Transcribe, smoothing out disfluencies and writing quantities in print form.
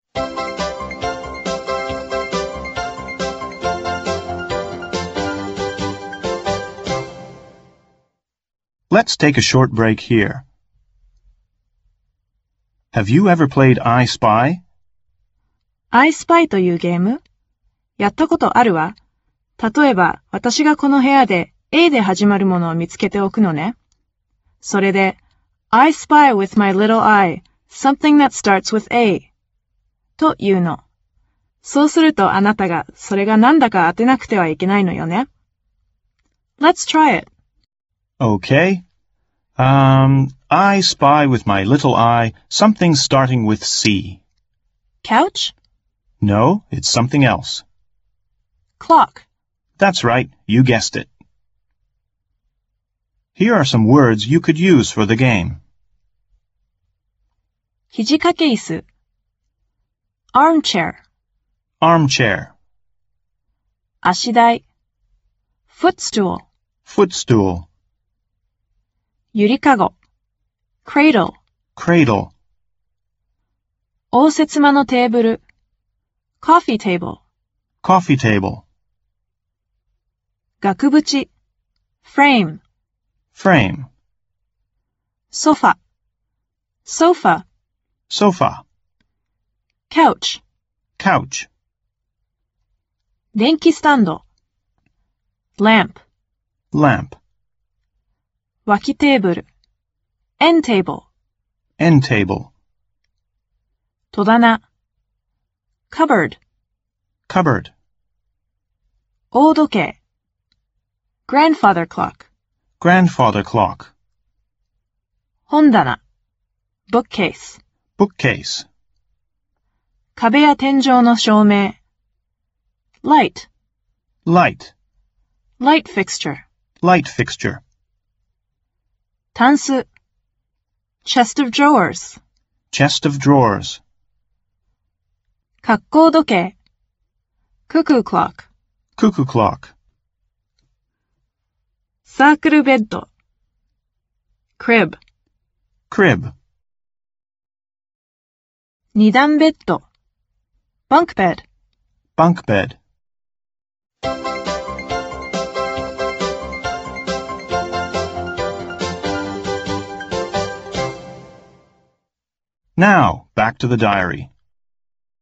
Let's take a short break here. Have you ever played I Spy? I Spy というゲーム？やったことあるわ。例えば、私がこの部屋で A で始まるものを見つけておくのね。それで、I spy with my little eye something that starts with A というの。そうするとあなたがそれが何だか当てなくてはいけないのよね。Let's try it. Okay. I spy with my little eye something starting with C. Couch? No, it's something else. Clock. That's right, you guessed it. Here are some words you could use for the game. 肘掛け椅子 armchair, Armchair, 足台 footstool, footstool, ゆりかご cradle, cradle, 応接間のテーブル coffee table, coffee table, 額縁 frame, frame, ソファ sofa, sofa, couch, couch, 電気スタンド lamp, lamp, 脇テーブル end table, end table, 戸棚 cupboard, cupboard, 大時計 grandfather clock, grandfather clock, 本棚 bookcase, bookcase, 壁や天井の照明 light, light, light fixture, light fixture, タンス chest of drawers, chest of drawers, 格好時計 cuckoo clock, cuckoo clock, サークルベッド crib, crib, 二段ベッド bunk bed, bunk bed. Now, back to the diary.